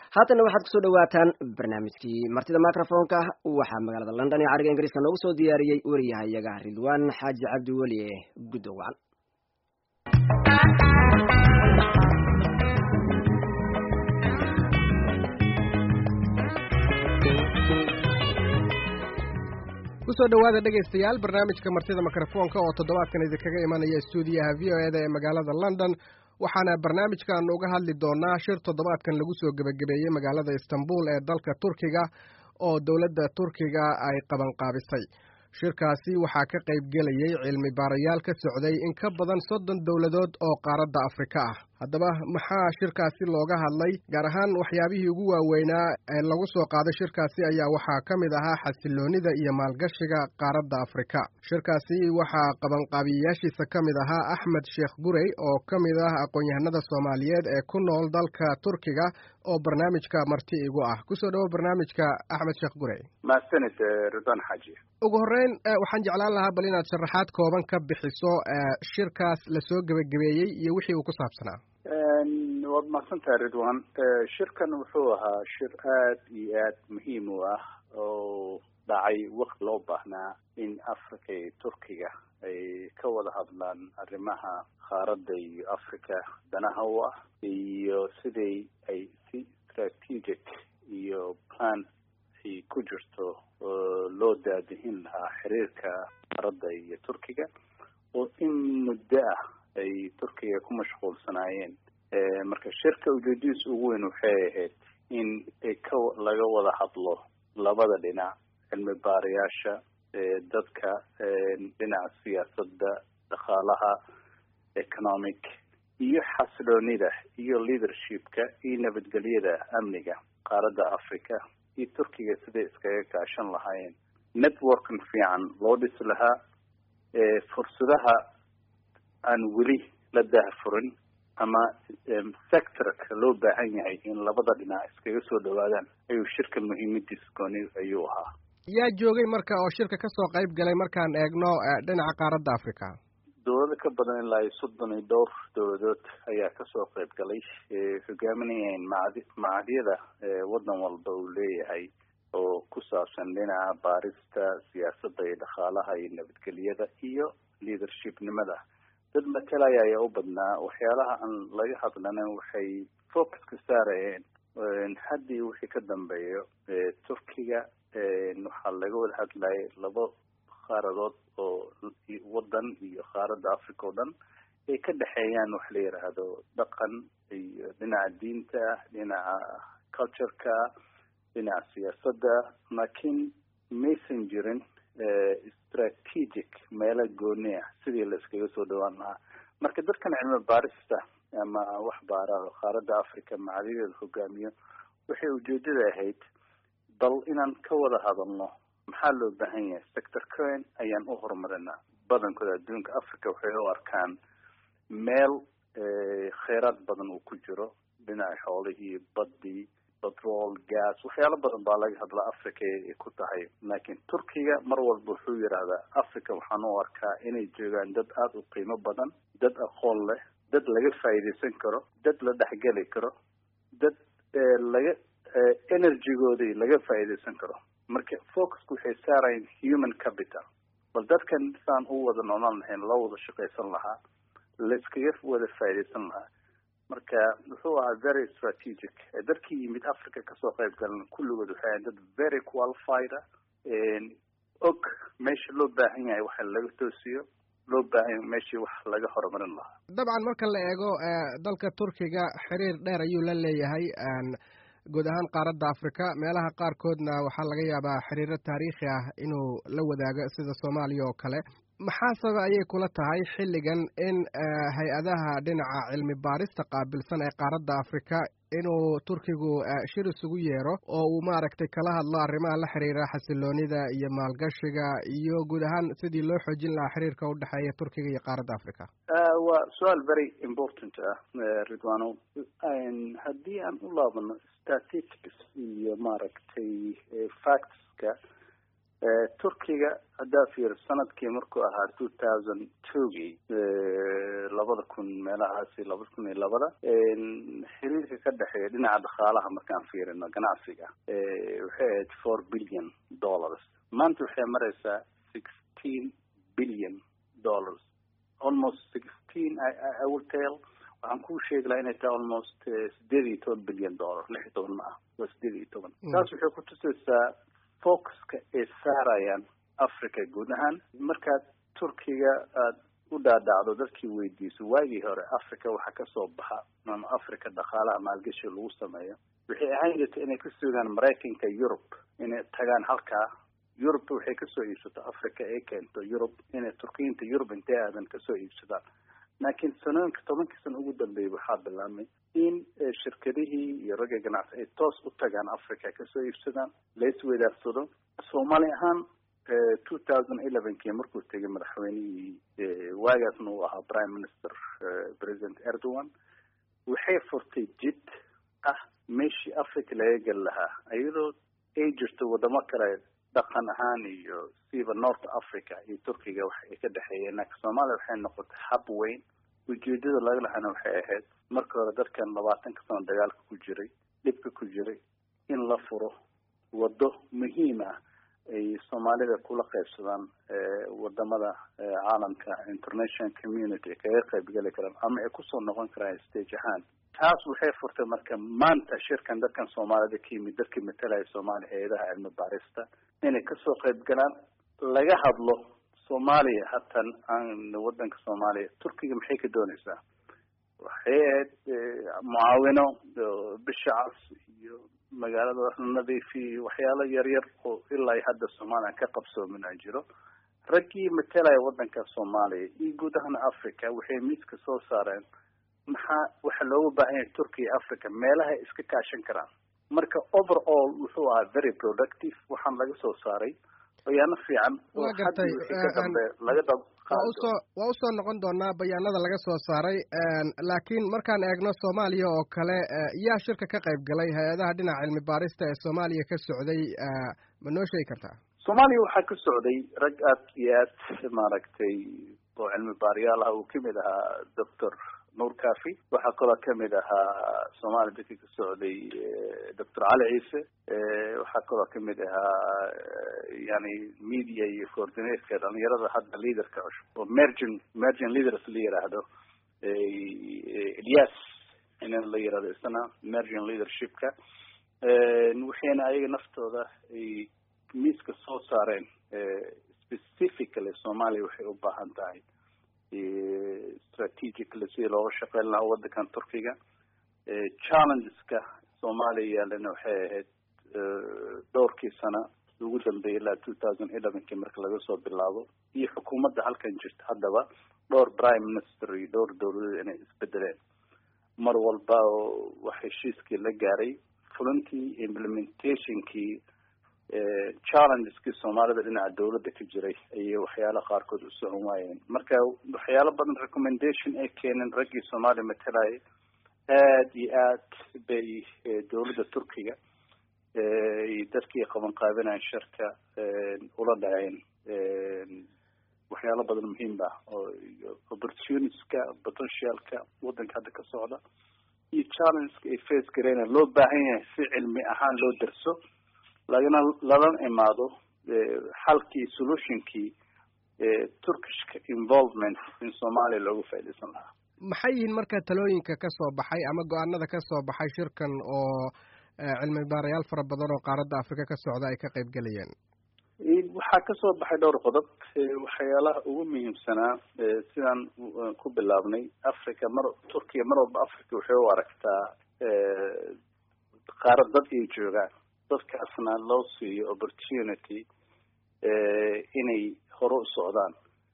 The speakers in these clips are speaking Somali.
haatan waxaad kusoo dhawaataan barnaamijkii martida microfonka waxaa magaalada London ee cariga Ingiriiska noogu soo diyaariyay wariyahayaga Ridwaan Xaaji Cabdi Wali Gudowan. kusoo dhawaada dhageystayaal barnaamijka martida microfonka oo toddobaadkan idinkaga imanaya stuudiyaha VOA ee magaalada London waxaana barnaamijkan uga hadli doonaa shir toddobaadkan lagu soo gabagabeeyay magaalada Istanbul ee dalka Turkiga oo dawladda Turkiga ay qaban qaabisay. shirkaasi waxaa ka qayb gelayay cilmi baarayaal ka socday in ka badan 30 dawladood oo qaaradda Afrika ah. haddaba maxaa shirkaasi looga hadlay gaar ahaan waxyaabihii ugu waaweynaa ee lagu soo qaaday shirkaasi ayaa waxaa ka mid ahaa xasiloonida iyo maalgashiga qaaradda Afrika. shirkaasi waxaa qabanqaabiyaashiisa ka mid ahaa Axmed Sheekh Gurey oo ka mid ah aqoon-yahanada Soomaaliyeed ee ku nool dalka Turkiga oo barnaamijka marti igu ah. kusoo dhawo barnaamijka Axmed Sheekh Gurey. maasanid Ridwaan Xaaji. ugu horreyn waxaan jeclaan lahaa bal inaad sharaxaad kooban ka bixiso shirkaas la soo gabagabeeyey iyo wixii uu ku saabsanaa. waad mahadsantahay Ridwaan. shirkan wuxuu ahaa shir aad iyo aad muhiim u ah oo dhacay waqti loo baahnaa in Afrika iyo Turkiga ay ka wada hadlaan arrimaha qaaradda iyo Afrika danaha u ah iyo sidii ay si strategic iyo plan ay ku jirto loo daadihin lahaa xiriirka qaaradda iyo Turkiga oo in muddo ah ay Turkiga ku mashquulsanaayeen. marka shirka ujeedadiisa ugu weyn waxay ahayd in laga wada hadlo labada dhinac, cilmi baarayaasha, dadka dhinaca siyaasadda, dhaqaalaha, economic iyo xasiloonida iyo leadershipka iyo nabadgelyada amniga qaaradda Afrika iyo Turkiga siday iskaga kaashan lahaayeen, networking fiican loo dhisi lahaa, fursadaha aan weli la daahfurin ama sectorka loo baahan yahay in labada dhinac iskaga soo dhawaadaan ayuu shirka muhiimadiisa gooni ayuu ahaa. yaa joogay marka oo shirka ka soo qayb galay markaan eegno dhinaca qaaradda Afrika? dawlado ka badan ilaa 32 dawladood ayaa ka soo qayb galay, hogaaminayeen macadyada wadan walba uu leeyahay oo ku saabsan dhinaca baarista, siyaasadda iyo dhaqaalaha iyo nabadgelyada iyo leadershipnimada. dad matalaya ayaa u badnaa. waxyaalaha aan laga hadlana waxay focus ka saarayeen haddii wixii ka dambeeyo Turkiga waxaa laga wada hadlayay laba qaaradood oo wadan iyo qaaradda Afrika oo dhan ay ka dhexeeyaan wax la yiraahdo dhaqan iyo dhinaca diinta, dhinaca culture-ka, dhinaca siyaasadda, laakiin maysan jirin strategic meelo gooni ah sidii la iskaga soo dhawaan lahaa. marka dadkan cilmi baarista ama wax baara qaaradda Afrika macadyada hogaamiyo waxay ujeedada ahayd bal inaan ka wada hadalno maxaa loo baahan yahay sector-keen ayaan u horumarinaa. badankooda adduunka Afrika waxay u arkaan meel kheyraad badan uu ku jiro, dhinaca xoolihii, baddii, petrol, gas, waxyaalo badan baa laga hadlaa Afrika ay ku tahay. laakiin Turkiga mar walba wuxuu yiraahdaa Afrika waxaan u arkaa inay joogaan dad aad u qiimo badan, dad aqoon leh, dad laga faa'iideysan karo, dad la dhexgeli karo, dad laga energy-gooda laga faa'iideysan karo. marka focus-ku waxay saarayeen human capital, bal dadkan saan u wada noolaan lahayn, la wada shaqaysan lahaa, la iskaga wada faa'iideysan lahaa. marka wuxuu ahaa very strategic. dadkii yimid Afrika kasoo qayb galan kulligood waxay ahayd dad very qualified og meesha loo baahan yahay waxa laga toosiyo, loo baahan yahay meeshii wax laga horumarin lahaa. dabcan marka la eego dalka Turkiga xiriir dheer ayuu la leeyahay guud ahaan qaaradda Afrika. meelaha qaarkoodna waxaa laga yaabaa xiriiro taariikhi ah inuu la wadaago sida Soomaaliya oo kale. maxaa sabab ayay kula tahay xilligan in hay-adaha dhinaca cilmi baarista qaabilsan ee qaaradda Afrika inuu Turkigu shir isugu yeero oo uu maaragtay kala hadlo arrimaha la xiriira xasiloonida iyo maalgashiga iyo guud ahaan sidii loo xoojin lahaa xiriirka u dhexeeya Turkiga iyo qaaradda Afrika? waa su'aal very important Ridwaan. haddii aan u laabano statistics iyo maaragtay factska turkiga haddaa fiir sanadkii markuu ahaa 2002gii 2000 meelahaasi 2002 xiriirka ka dhexeeya dhinaca dhaqaalaha markaan fiirino ganacsiga waxay ahayd $4 billion. maanta waxay maraysaa $16 billion, almost 16. I will tell. waxaan kuu sheegi lahaa inay tahay almost $18 billion, 16 ma ah, waa 18. taas waxay ku tusaysaa focuska ay saarayaan Africa guud ahaan. markaad Turkiga aad u dhaadhacdo dadkii weydiiso waagii hore Africa waxa ka soo baxa ama Africa dhaqaalaha maalgashi lagu sameeyo waxay ahaan jirtay inay ka sugaan Mareykanka, Europe inay tagaan halkaa. Europe waxay ka soo iibsato Africa ee keento Europe inay Turkiinta Europe intee aadan ka soo iibsadaan. laakiin sanooyinka 10 sano ugu dambeeyay waxaa bilaabmay in shirkadihii iyo ragga ganacsi ay toos u tagaan Africa ka soo iibsadaan, la isweydaarsado. Soomaali ahaan 2011kii markuu tegay madaxweynihii waagaasna uu ahaa Prime Minister President Erdogan waxay furtay jid meeshii Africa laga gali lahaa iyadoo ay jirto wadamo kale dhaqan ahaan iyo siiba North Africa iyo Turkiga waxay ka dhaxeeyeen. laakiin Soomaaliya waxay noqotay hub weyn. ujeedada laga lahaana waxay ahayd marka hore dadkan 20 sano dagaalka ku jiray, dhibka ku jiray, in la furo wado muhiim ah ay Soomaalida kula qaybsadaan wadamada caalamka international community kaga qaybgali karaan ama ay kusoo noqon karaan stage ahaan. taas waxay furtay marka maanta shirkan dadkan Soomaalida ka yimid dadkii matalaya Soomaaliya hay'adaha cilmi baarista inay kasoo qayb galaan laga hadlo Soomaaliya hatan aan wadanka Soomaaliya Turkiga maxay ka doonaysaa. waxay ahayd mucaawino bisha cas iyo magaalada nadiifi waxyaalo yaryar oo ilaa hadda Soomaaliya ka qabsoomin jiro. raggii matalaya wadanka Soomaaliya iyo guud ahaan Africa waxay miiska soo saareen waxa looga baahan yahay Turkiga Africa meelaha iska kaashan karaan. marka overall wuxuu ahaa very productive. waxaan laga soo saaray bayaano fiican oo hadda laga waa usoo noqon doonaa bayaanada laga soo saaray. laakiin markaan eegno Soomaaliya oo kale yaa shirka ka qayb galay hay-adaha dhinaca cilmi baarista ee Soomaaliya ka socday ma noo sheegi kartaa? Soomaaliya waxaa ka socday rag aad iyo aad maaragtay oo cilmi baariyaal ah uu kamid ahaa Dr. Nuur Kaafi. waxaa kaloo kamid ahaa Soomaaliya dadkii ka socday Dr. Cali Ciise. waxaa kaloo kamid ahaa yani media iyo coordinator dhalinyarada hadda leaderka cusub oo emerging leaders la yiraahdo Ilyas in la yiraahdo isna emerging leadershipka. waxayna ayaga naftooda ay miiska soo saareen specifically Soomaaliya waxay u baahan tahay strategically si looga shaqeyn lahaa wadankan Turkiga. challengeska Soomaaliya yaalana waxay ahayd dhowrkii sano ugu dambeeyay ilaa 2011kii marka laga soo bilaabo iyo xukuumadda halkan jirta haddaba dhowr prime minister iyo dhowr dowladood inay isbedeleen. mar walba wax heshiiskii la gaaray fulintii implementationkii challengeski Soomaalida dhinaca dawladda ka jiray ayay waxyaalo qaarkood u socon waayeen. marka waxyaalo badan recommendation ay keeneen raggii Soomaaliya matalay aad iyo aad bay dawladda Turkiga dadkii qaban qaadanayeen shirka ula dhaceen waxyaalo badan muhiim ah oo opportunitieska potentialka wadanka hadda ka socda iyo challengeska ay face gareena loo baahan yahay si cilmi ahaan loo darso lagana imaado xalkii solutionkii Turkish involvement in Soomaaliya loogu faa'iideysan lahaa. maxay yihiin marka talooyinka ka soo baxay ama go'aanada ka soo baxay shirkan oo cilmi baarayaal fara badan oo qaaradda Afrika ka socda ay ka qayb galayeen? waxaa ka soo baxay dhowr qodob. waxyaalaha ugu muhiimsanaa sidaan ku bilaabnay Turkiga mar walba Afrika waxay u aragtaa qaarad dad ay joogaan dadkaasna loo siiyo opportunity inay hore u socdaan.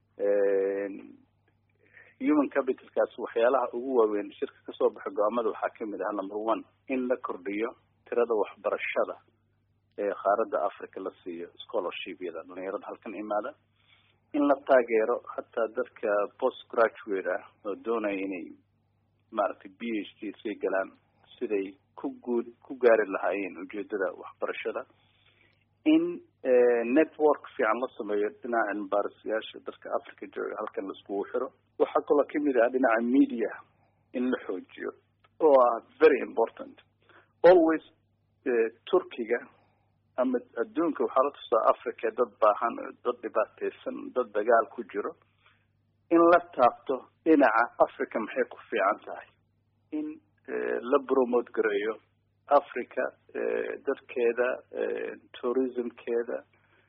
human capitalkaas waxyaalaha ugu waaweyn shirka ka soo baxay go'aamada waxaa kamid ah number 1 in la kordhiyo tirada waxbarashada ee qaaradda Afrika la siiyo scholarship-yada dhalinyarada halkan imaada. in la taageero hataa dadka postgraduate ah oo doonaya inay maaragtay PhD sii galaan siday ku gaari lahaayeen ujeedada waxbarashada. in network fiican la sameeyo dhinaca cilmibaarisayaasha dadka Africa jooga halkan laiskugu xiro. waxaa kaloo kamid ah dhinaca media in la xoojiyo oo ah very important. always Turkiga ama adduunka waxaa la tusaa Africa dad baahan, dad dhibaataysan, dad dagaal ku jiro, in la taabto dhinaca Africa maxay ku fiican tahay, in la promote gareeyo Africa dadkeeda, tourismkeeda,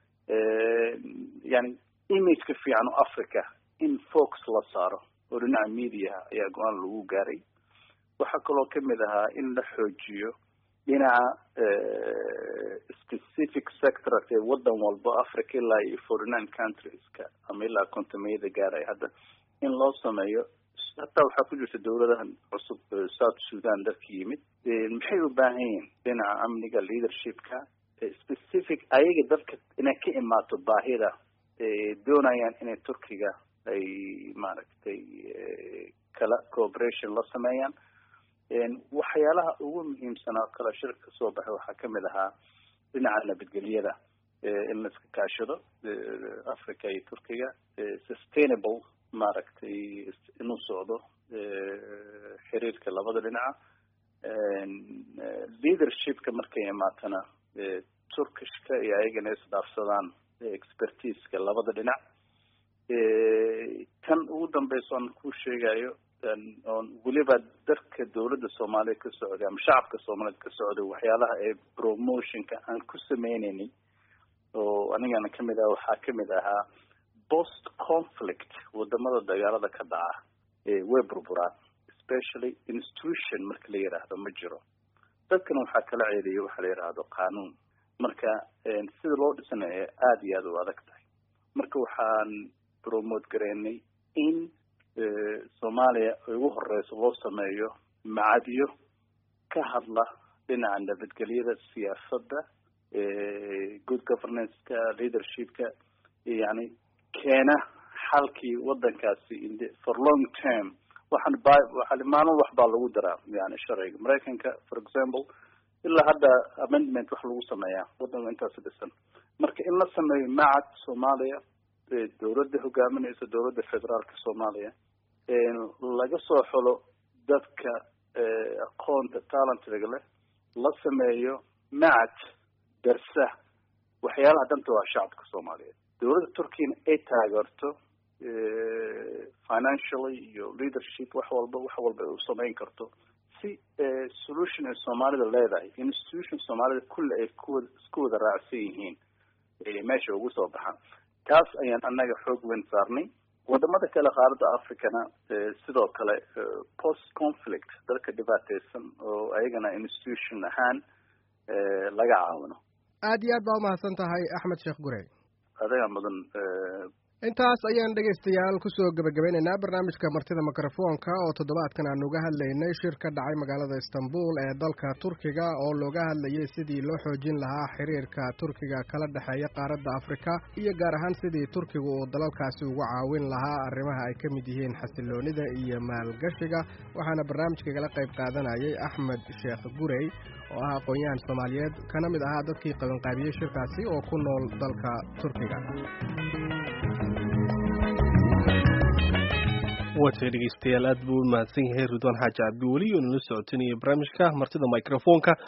yani image-ka fiican oo Africa in focus la saaro oo dhinaca media ayaa go-aan lagu gaaray. waxaa kaloo kamid ahaa in la xoojiyo dhinaca specific sector ee wadan walba Africa ilaa iyo 49 countries-ka ama ilaa kontomiyada gaaray hadda in loo sameeyo. hataa waxaa ku jirta dawladahan cusub South Sudan dadka yimid maxay u baahan yihiin dhinaca amniga, leadership-ka specific ayaga dadka inay ka imaato baahida doonayaan inay Turkiga ay maaragtay kala cooperation la sameeyaan. waxyaalaha ugu muhiimsan oo kala shirka soo baxay waxaa kamid ahaa dhinaca nabadgelyada in la iska kaashado Africa iyo Turkiga, sustainable maaragtay inuu socdo xiriirka labada dhinaca. leadership-ka markay imaatana Turkishka iyo ayagana isdhaafsadaan expertise-ka labada dhinac. tan ugu dambeysa aan ku sheegayo oon weliba dadka dawladda Soomaaliya ka socday ama shacabka Soomaaliyeed ka socday waxyaalaha ee promotionka aan ku sameynaynin oo anigana kamid ah waxaa kamid ahaa post conflict wadamada dagaalada ka dhaca way burburaan, especially institution marka la yiraahdo ma jiro. dadkana waxaa kala ceeliyay waxa la yiraahdo qaanuun. marka sida loo dhisanayo aad iyo aad u adag tahay. marka waxaan promote gareynay in Soomaaliya ugu horeyso loo sameeyo macadiyo ka hadla dhinaca nabadgelyada, siyaasadda, good governance-ka, leadership-ka, yani keena xalkii wadankaasi for long term. waxaan maalin wax baa lagu daraa yani sharciga Mareykanka for example ilaa hadda amendment wax lagu sameeyaa wadanka intaas dhisan. marka in la sameeyo macad Soomaaliya dawladda hogaaminaysa dawladda federaalka Soomaaliya laga soo xulo dadka aqoonta talent-ga leh, la sameeyo macad darsa waxyaalaha danta waa shacabka Soomaaliyeed. dawladda Turkiga ay taageerto financially iyo leadership wax walba ay u sameyn karto si solution ay Soomaalida leedahay, institution Soomaalida kulli ay isku wada raacsan yihiin meesha ugu soo baxaan. taas ayaan annaga xoog weyn saarnay. wadamada kale qaaradda Africana sidoo kale post conflict dadka dhibaataysan oo ayagana institution ahaan laga caawino. aad iyo aad baa umahadsan tahay Axmed Sheekh Gurey. adiga mudan. intaas ayaan dhegaystayaal kusoo gabagabeynaynaa barnaamijka martida mikrofoonka oo toddobaadkan aan uga hadlaynay shir ka dhacay magaalada Istanbul ee dalka Turkiga oo looga hadlayay sidii loo xoojin lahaa xiriirka Turkiga kala dhexeeya qaaradda Afrika iyo gaar ahaan sidii Turkigu uu dalalkaasi uga caawin lahaa arrimaha ay ka mid yihiin xasiloonida iyo maalgashiga. waxaana barnaamijka kala qayb qaadanayay Axmed Sheekh Gurey oo ah aqoon-yahan Soomaaliyeed kana mid ahaa dadkii qabanqaabiyey shirkaasi oo ku nool dalka Turkiga. waatay dhegeystayaal aad buu u mahadsan yahay Ridwaan Xaaji Cabdiweli oo nala socotinaya barnaamijka martida mikrofoonka.